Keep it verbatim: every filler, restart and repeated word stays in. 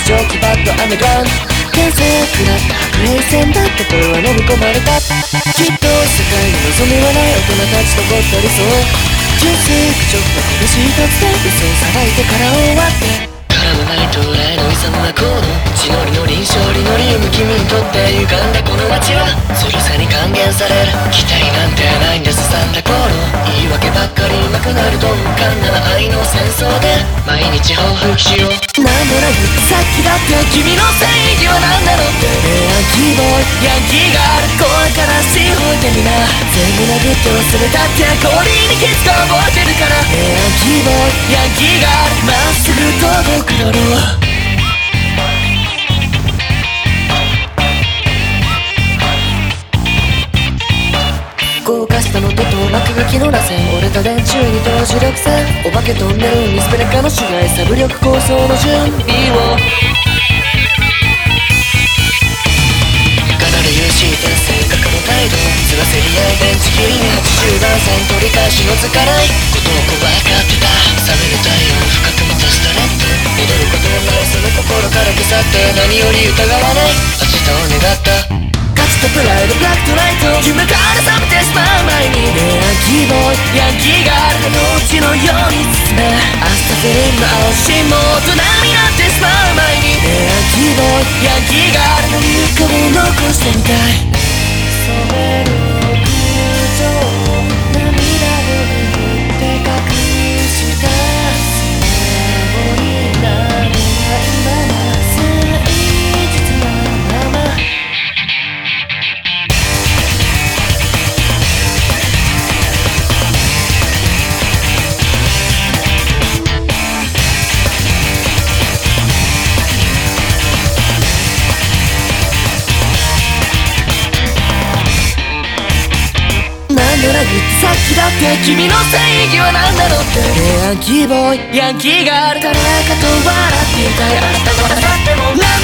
ジョキバットアンダーグラウンド天性食らった白兵戦だった声は飲み込まれたきっと世界に望みはない大人たちとごったりそう純粋口調と拳一つで嘘をさばいてから終わって絡まない到来の勇ま行動血のりのり勝利のリウム君にとって歪んだこの街はそろさに還元される期待なんてないんですサンタコール言い訳ばっかりなくなる鈍感な愛の戦争で毎日報復しようなんとなくさっきだって君の正義は何なのってヤンキーボーイヤンキーガール声からしほいてみな全部殴って忘れたって氷に気づか覚えてるからヤンキーボーイヤンキーガールまっすぐ届くだろう高架下の戸と落書きの螺旋折れた電柱に投磁力線お化けトンネルにスペレカの主外サブ力構想の準備をかなり有してる性格の態度ずらせり合い電池切りにはちじゅうだんせん取り返しのつかないことをこばかってた冷める太陽深く満たしたレッド戻ることのないその心から腐って何より疑わない明日を願った価値とプライドブラックとライト夢から覚めてしまう前にヤンキーボーイヤンキーガールが命のように進めアスタフィリンの青しも大人になってしまう前にヤンキーボーイヤンキーガールの流化を残してみたい染める屋上涙を拭って隠した素直になれないまま誠実なままなんとなくさっきだって君の正義は何なのってヤンキーボーイヤンキーガール誰かと笑っていたいあなたと笑っても